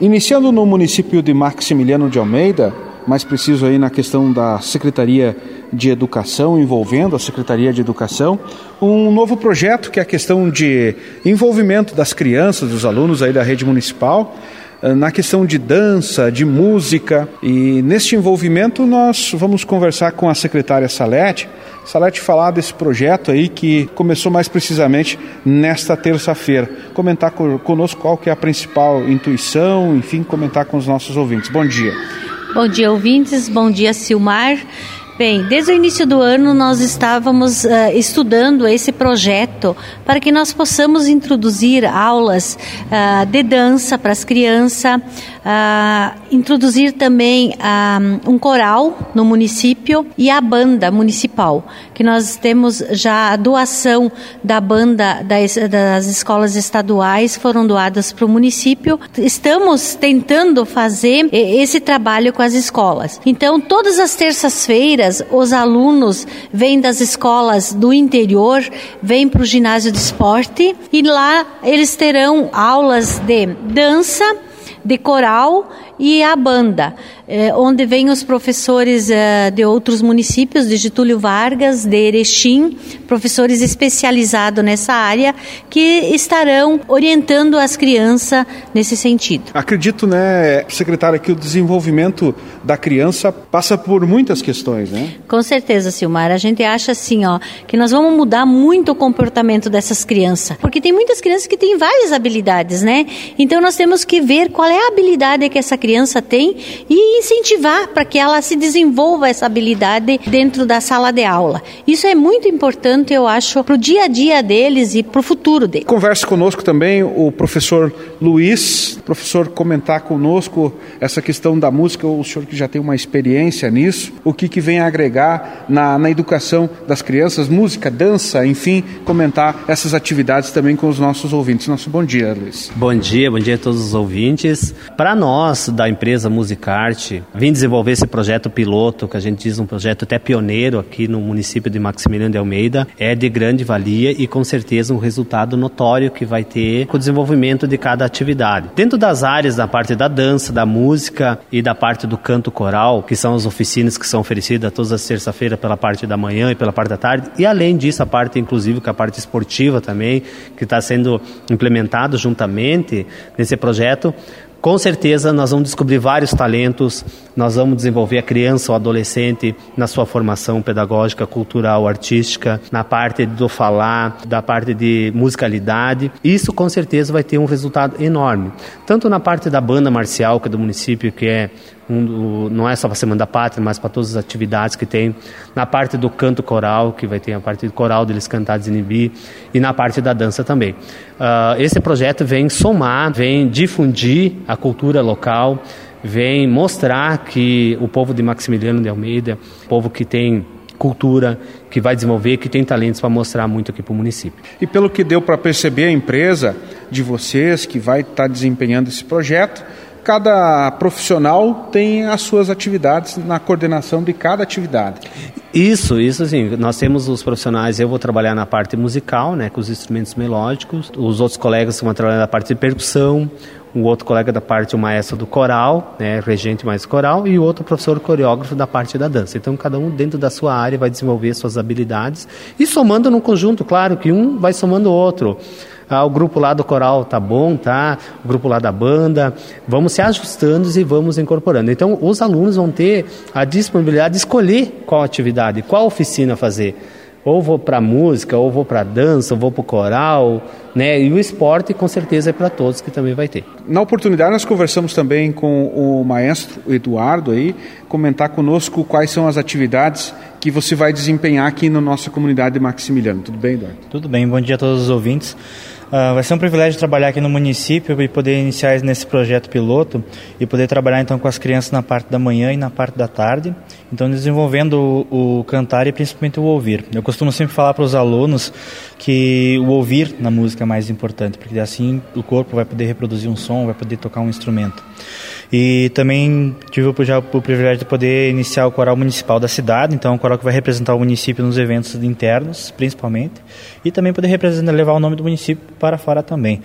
Iniciando no município de Maximiliano de Almeida, mais preciso aí na questão da Secretaria de Educação, envolvendo a Secretaria de Educação, um novo projeto que é a questão de envolvimento das crianças, dos alunos aí da rede municipal, na questão de dança, de música. E neste envolvimento nós vamos conversar com a secretária Salete falar desse projeto aí que começou mais precisamente nesta terça-feira. Comentar conosco qual que é a principal intuição, enfim, comentar com os nossos ouvintes. Bom dia. Bom dia, ouvintes. Bom dia, Silmar. Bem, desde o início do ano nós estávamos estudando esse projeto para que nós possamos introduzir aulas de dança para as crianças, introduzir também um coral no município e a banda municipal, que nós temos já a doação da banda das escolas estaduais, foram doadas para o município. Estamos tentando fazer esse trabalho com as escolas. Então, todas as terças-feiras, os alunos vêm das escolas do interior, vêm para o ginásio de esporte e lá eles terão aulas de dança, de coral e a banda, onde vêm os professores de outros municípios, de Getúlio Vargas, de Erechim, professores especializados nessa área, que estarão orientando as crianças nesse sentido. Acredito, secretária, que o desenvolvimento da criança passa por muitas questões, né? Com certeza, Silmar. A gente acha assim, que nós vamos mudar muito o comportamento dessas crianças, porque tem muitas crianças que têm várias habilidades, né? Então nós temos que ver qual é a habilidade que essa criança tem e incentivar para que ela se desenvolva essa habilidade dentro da sala de aula. Isso é muito importante, eu acho, para o dia a dia deles e para o futuro deles. Converse conosco também o professor Luiz, professor, comentar conosco essa questão da música, o senhor que já tem uma experiência nisso, o que vem a agregar na educação das crianças, música, dança, enfim, comentar essas atividades também com os nossos ouvintes. Nosso bom dia, Luiz. Bom dia a todos os ouvintes. Para nós, da empresa Musicarte, vim desenvolver esse projeto piloto, que a gente diz um projeto até pioneiro aqui no município de Maximiliano de Almeida, é de grande valia e com certeza um resultado notório que vai ter com o desenvolvimento de cada atividade. Dentro das áreas da parte da dança, da música e da parte do canto coral, que são as oficinas que são oferecidas todas as terças-feiras pela parte da manhã e pela parte da tarde, e além disso a parte inclusive que a parte esportiva também, que está sendo implementado juntamente nesse projeto. Com certeza nós vamos descobrir vários talentos, nós vamos desenvolver a criança ou adolescente na sua formação pedagógica, cultural, artística, na parte do falar, da parte de musicalidade. Isso com certeza vai ter um resultado enorme. Tanto na parte da banda marcial, que é do município, que é não é só para a Semana da Pátria, mas para todas as atividades que tem, na parte do canto coral, que vai ter a parte do coral deles cantar, desinibir, e na parte da dança também. Esse projeto vem somar, vem difundir a cultura local, vem mostrar que o povo de Maximiliano de Almeida, povo que tem cultura, que vai desenvolver, que tem talentos para mostrar muito aqui para o município. E pelo que deu para perceber, a empresa de vocês que vai estar desempenhando esse projeto, cada profissional tem as suas atividades na coordenação de cada atividade. Isso sim. Nós temos os profissionais, eu vou trabalhar na parte musical, com os instrumentos melódicos, os outros colegas vão trabalhar na parte de percussão, o outro colega da parte, o maestro do coral, regente mais coral, e o outro professor coreógrafo da parte da dança. Então, cada um dentro da sua área vai desenvolver suas habilidades e somando num conjunto, claro, que um vai somando o outro. O grupo lá do coral tá bom, tá? O grupo lá da banda, vamos se ajustando e vamos incorporando. Então, os alunos vão ter a disponibilidade de escolher qual atividade, qual oficina fazer. Ou vou para música, ou vou para dança, ou vou para o coral, E o esporte, com certeza, é para todos que também vai ter. Na oportunidade, nós conversamos também com o maestro Eduardo aí, comentar conosco quais são as atividades que você vai desempenhar aqui na nossa comunidade de Maximiliano. Tudo bem, Eduardo? Tudo bem, bom dia a todos os ouvintes. Vai ser um privilégio trabalhar aqui no município e poder iniciar nesse projeto piloto e poder trabalhar então com as crianças na parte da manhã e na parte da tarde, então desenvolvendo o cantar e principalmente o ouvir. Eu costumo sempre falar para os alunos que o ouvir na música é mais importante, porque assim o corpo vai poder reproduzir um som, vai poder tocar um instrumento. E também tive já o privilégio de poder iniciar o coral municipal da cidade, então é um coral que vai representar o município nos eventos internos, principalmente, e também poder levar o nome do município para fora também.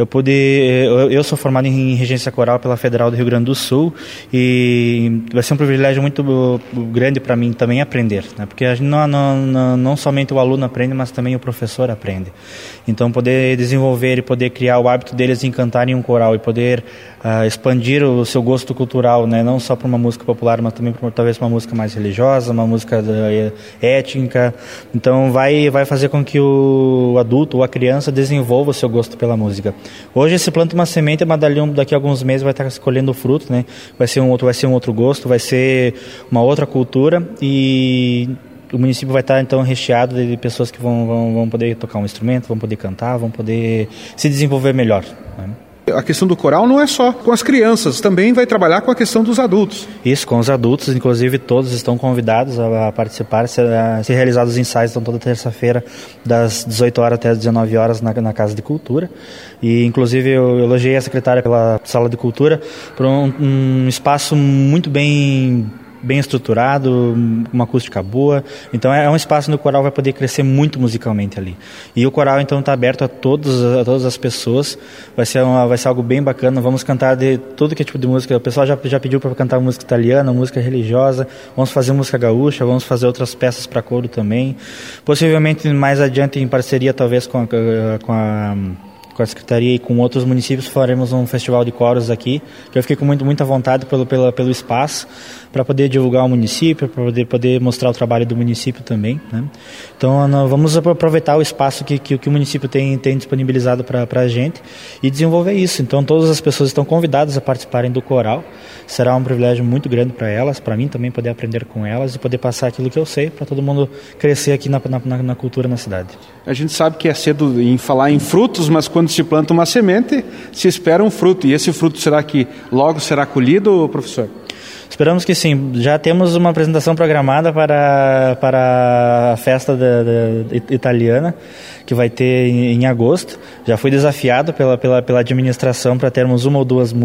Eu sou formado em regência coral pela Federal do Rio Grande do Sul e vai ser um privilégio muito grande para mim também aprender, né? Porque a gente não somente o aluno aprende, mas também o professor aprende. Então poder desenvolver e poder criar o hábito deles em cantarem um coral e poder expandir o seu gosto cultural, né? Não só para uma música popular, mas também talvez uma música mais religiosa, uma música étnica. Então vai fazer com que o adulto ou a criança desenvolva o seu gosto pela música. Hoje se planta uma semente, mas daqui a alguns meses vai estar escolhendo o fruto, né? Vai ser um outro gosto, vai ser uma outra cultura e o município vai estar então recheado de pessoas que vão poder tocar um instrumento, vão poder cantar, vão poder se desenvolver melhor, né? A questão do coral não é só com as crianças, também vai trabalhar com a questão dos adultos. Isso, com os adultos, inclusive todos estão convidados a participar, ser realizados ensaios então, toda terça-feira, das 18 horas até as 19 horas na Casa de Cultura. E inclusive eu elogiei a secretária pela Sala de Cultura por um espaço muito bem estruturado, uma acústica boa. Então é um espaço onde o coral vai poder crescer muito musicalmente ali. E o coral então está aberto a todas as pessoas. Vai ser algo bem bacana. Vamos cantar de todo que tipo de música. O pessoal já pediu para cantar música italiana, música religiosa. Vamos fazer música gaúcha, vamos fazer outras peças para coro também. Possivelmente mais adiante em parceria talvez com a Secretaria e com outros municípios faremos um festival de coros aqui, que eu fiquei com muita vontade pelo espaço, para poder divulgar o município, para poder mostrar o trabalho do município também, né? Então vamos aproveitar o espaço que o município tem disponibilizado para a gente e desenvolver isso. Então todas as pessoas estão convidadas a participarem do coral, será um privilégio muito grande para elas, para mim também poder aprender com elas e poder passar aquilo que eu sei para todo mundo crescer aqui na cultura na cidade. A gente sabe que é cedo em falar em frutos, mas quando se planta uma semente, se espera um fruto. E esse fruto será que logo será colhido, professor? Esperamos que sim. Já temos uma apresentação programada para a festa italiana, que vai ter em agosto. Já fui desafiado pela administração para termos uma ou duas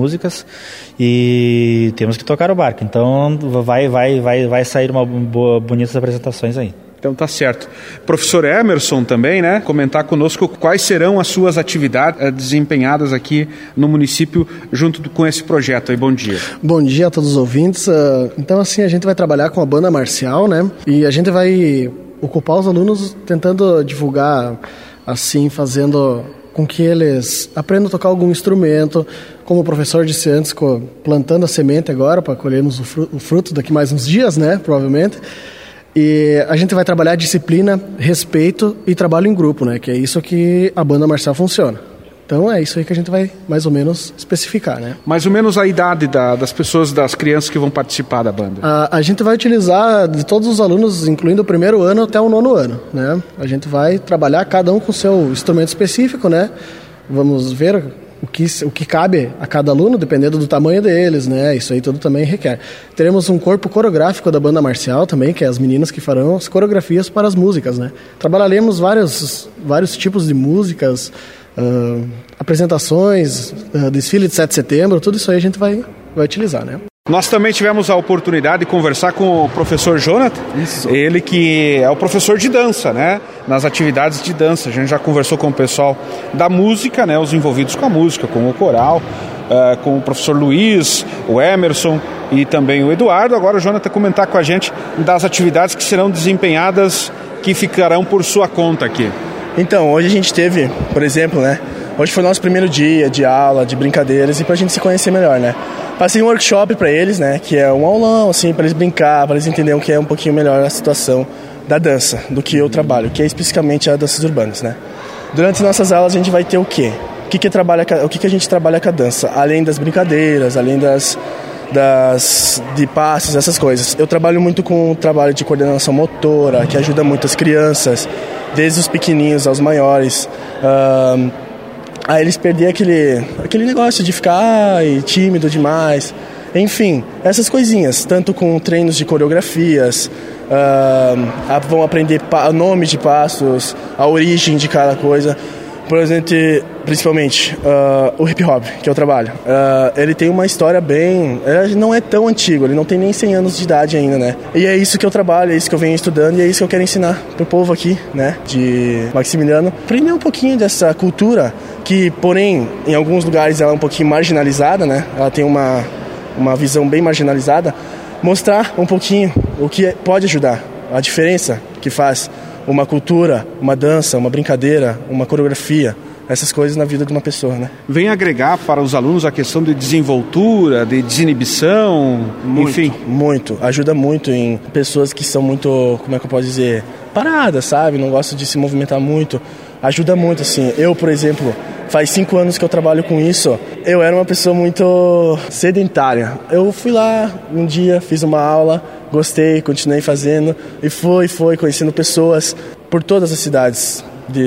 músicas e temos que tocar o barco. Então vai sair bonitas apresentações aí. Então tá certo. Professor Emerson também, né? Comentar conosco quais serão as suas atividades desempenhadas aqui no município junto com esse projeto aí. Bom dia. Bom dia a todos os ouvintes. Então assim, a gente vai trabalhar com a banda marcial, né? E a gente vai ocupar os alunos tentando divulgar, assim, fazendo com que eles aprendam a tocar algum instrumento, como o professor disse antes, plantando a semente agora para colhermos o fruto daqui mais uns dias, né? Provavelmente. E a gente vai trabalhar disciplina, respeito e trabalho em grupo, né? Que é isso que a banda marcial funciona. Então é isso aí que a gente vai mais ou menos especificar, né? Mais ou menos a idade das pessoas, das crianças que vão participar da banda. A gente vai utilizar de todos os alunos, incluindo o 1º ano até o 9º ano, né? A gente vai trabalhar cada um com o seu instrumento específico, né? Vamos ver o que cabe a cada aluno, dependendo do tamanho deles, né? Isso aí tudo também requer. Teremos um corpo coreográfico da banda marcial também, que é as meninas que farão as coreografias para as músicas, né? Trabalharemos vários tipos de músicas, apresentações, desfile de 7 de setembro, tudo isso aí a gente vai utilizar, né? Nós também tivemos a oportunidade de conversar com o professor Jonathan, ele que é o professor de dança, né? Nas atividades de dança. A gente já conversou com o pessoal da música, né? Os envolvidos com a música, com o coral, com o professor Luiz, o Emerson e também o Eduardo. Agora o Jonathan comentar com a gente das atividades que serão desempenhadas, que ficarão por sua conta aqui. Então, hoje a gente teve, por exemplo, né? Hoje foi o nosso primeiro dia de aula, de brincadeiras e pra gente se conhecer melhor, né? Passei um workshop pra eles, né? Que é um aulão, assim, pra eles brincar, pra eles entenderem o que é um pouquinho melhor a situação da dança, do que eu trabalho, que é especificamente a danças urbanas, né? Durante nossas aulas a gente vai ter o quê? O que a gente trabalha com a dança? Além das brincadeiras, além de passos, essas coisas. Eu trabalho muito com o trabalho de coordenação motora, que ajuda muito as crianças, desde os pequenininhos aos maiores, a eles perder aquele negócio de ficar tímido demais. Enfim, essas coisinhas, tanto com treinos de coreografias, vão aprender nomes de passos, a origem de cada coisa, Por exemplo, principalmente o hip hop, que eu trabalho. Ele tem uma história ele não é tão antigo, ele não tem nem 100 anos de idade ainda, né? E é isso que eu trabalho, é isso que eu venho estudando e é isso que eu quero ensinar pro povo aqui, né? De Maximiliano. Aprender um pouquinho dessa cultura que, porém, em alguns lugares ela é um pouquinho marginalizada, né? Ela tem uma visão bem marginalizada. Mostrar um pouquinho o que pode ajudar, a diferença que faz uma cultura, uma dança, uma brincadeira, uma coreografia, essas coisas na vida de uma pessoa, né? Vem agregar para os alunos a questão de desenvoltura, de desinibição, enfim. Muito, ajuda muito em pessoas que são muito, como é que eu posso dizer, paradas, sabe? Não gostam de se movimentar muito. Ajuda muito, assim. Eu, por exemplo, faz 5 anos que eu trabalho com isso. Eu era uma pessoa muito sedentária. Eu fui lá um dia, fiz uma aula, gostei, continuei fazendo e fui conhecendo pessoas por todas as cidades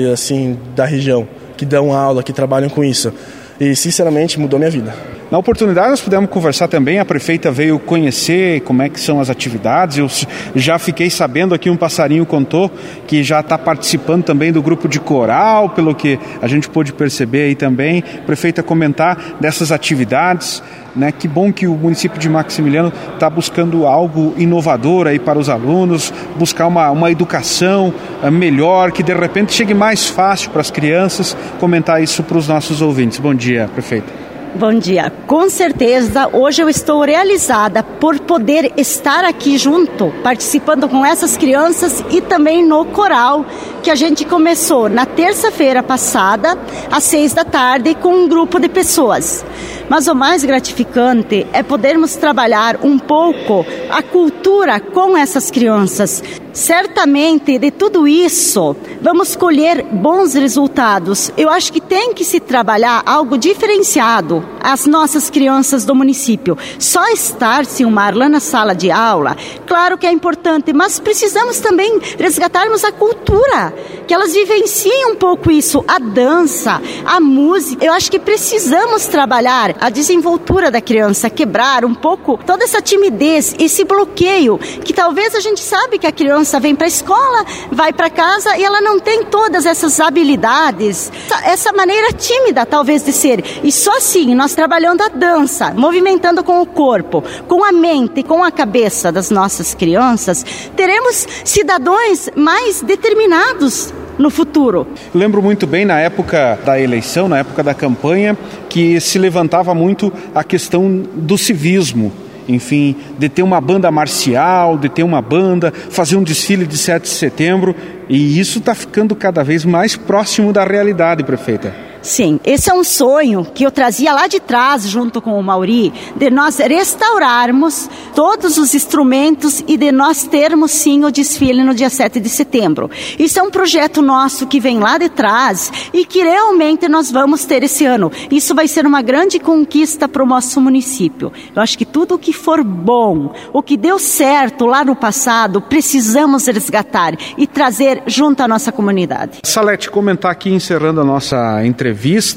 da região que dão aula, que trabalham com isso. E, sinceramente, mudou minha vida. Na oportunidade, nós pudemos conversar também, a prefeita veio conhecer como é que são as atividades. Eu já fiquei sabendo aqui, um passarinho contou que já está participando também do grupo de coral, pelo que a gente pôde perceber aí também. Prefeita, comentar dessas atividades, né? Que bom que o município de Maximiliano está buscando algo inovador aí para os alunos, buscar uma educação melhor, que de repente chegue mais fácil para as crianças. Comentar isso para os nossos ouvintes. Bom dia, prefeita. Bom dia. Com certeza, hoje eu estou realizada por poder estar aqui junto, participando com essas crianças e também no coral, que a gente começou na terça-feira passada, às 6 da tarde, com um grupo de pessoas. Mas o mais gratificante é podermos trabalhar um pouco a cultura com essas crianças. Certamente, de tudo isso, vamos colher bons resultados. Eu acho que tem que se trabalhar algo diferenciado às nossas crianças do município. Só estar, Silmar, lá na sala de aula, claro que é importante, mas precisamos também resgatarmos a cultura, que elas vivenciem um pouco isso, a dança, a música. Eu acho que precisamos trabalhar a desenvoltura da criança, quebrar um pouco toda essa timidez, esse bloqueio, que talvez a gente sabe que a criança vem para a escola, vai para casa e ela não tem todas essas habilidades, essa maneira tímida talvez de ser. E só assim, nós trabalhando a dança, movimentando com o corpo, com a mente, com a cabeça das nossas crianças, teremos cidadãos mais determinados no futuro. Lembro muito bem na época da eleição, na época da campanha, que se levantava muito a questão do civismo. Enfim, de ter uma banda marcial, de ter uma banda, fazer um desfile de 7 de setembro, e isso está ficando cada vez mais próximo da realidade, prefeita. Sim, esse é um sonho que eu trazia lá de trás, junto com o Mauri, de nós restaurarmos todos os instrumentos e de nós termos, sim, o desfile no dia 7 de setembro. Isso é um projeto nosso que vem lá de trás e que realmente nós vamos ter esse ano. Isso vai ser uma grande conquista para o nosso município. Eu acho que tudo o que for bom, o que deu certo lá no passado, precisamos resgatar e trazer junto à nossa comunidade. Salete, comentar aqui, encerrando a nossa entrevista,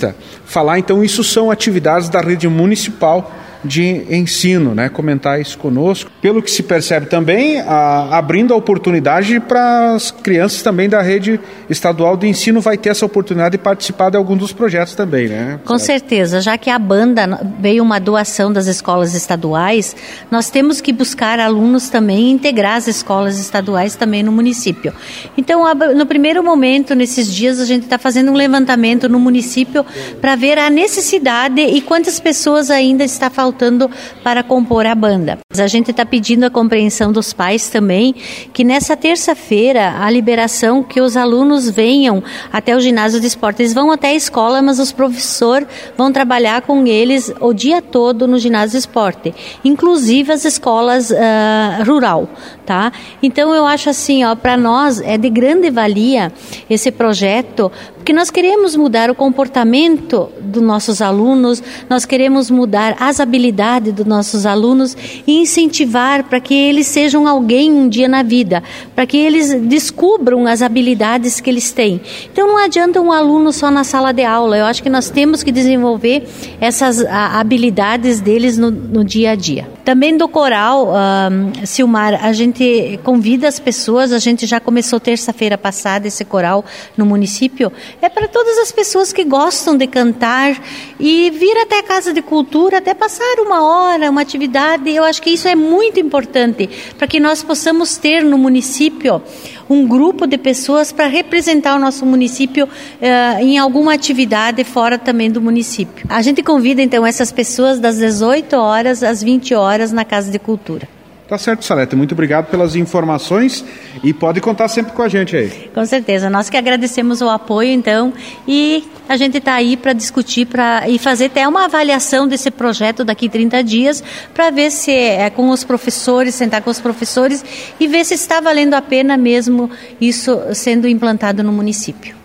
falar então, isso são atividades da rede municipal de ensino, né? Comentar isso conosco. Pelo que se percebe também, abrindo a oportunidade para as crianças também da rede estadual de ensino, vai ter essa oportunidade de participar de algum dos projetos também, né? Com certeza, já que a banda veio uma doação das escolas estaduais, nós temos que buscar alunos também e integrar as escolas estaduais também no município. Então, no primeiro momento, nesses dias, a gente está fazendo um levantamento no município para ver a necessidade e quantas pessoas ainda está faltando para compor a banda. A gente está pedindo a compreensão dos pais também, que nessa terça-feira a liberação que os alunos venham até o ginásio de esporte. Eles vão até a escola, mas os professores vão trabalhar com eles o dia todo no ginásio de esporte, inclusive as escolas rural, tá? Então eu acho assim, para nós é de grande valia esse projeto, porque nós queremos mudar o comportamento dos nossos alunos, nós queremos mudar as habilidades dos nossos alunos e incentivar para que eles sejam alguém um dia na vida, para que eles descubram as habilidades que eles têm. Então não adianta um aluno só na sala de aula, eu acho que nós temos que desenvolver essas habilidades deles no dia a dia. Também do coral, Silmar, a gente convida as pessoas, a gente já começou terça-feira passada esse coral no município, é para todas as pessoas que gostam de cantar e vir até a Casa de Cultura, até passar uma hora, uma atividade. Eu acho que isso é muito importante para que nós possamos ter no município um grupo de pessoas para representar o nosso município em alguma atividade fora também do município. A gente convida então essas pessoas das 18 horas às 20 horas na Casa de Cultura. Tá certo, Salete. Muito obrigado pelas informações e pode contar sempre com a gente aí. Com certeza. Nós que agradecemos o apoio, então, e a gente está aí para discutir e fazer até uma avaliação desse projeto daqui 30 dias para ver se com os professores, sentar com os professores e ver se está valendo a pena mesmo isso sendo implantado no município.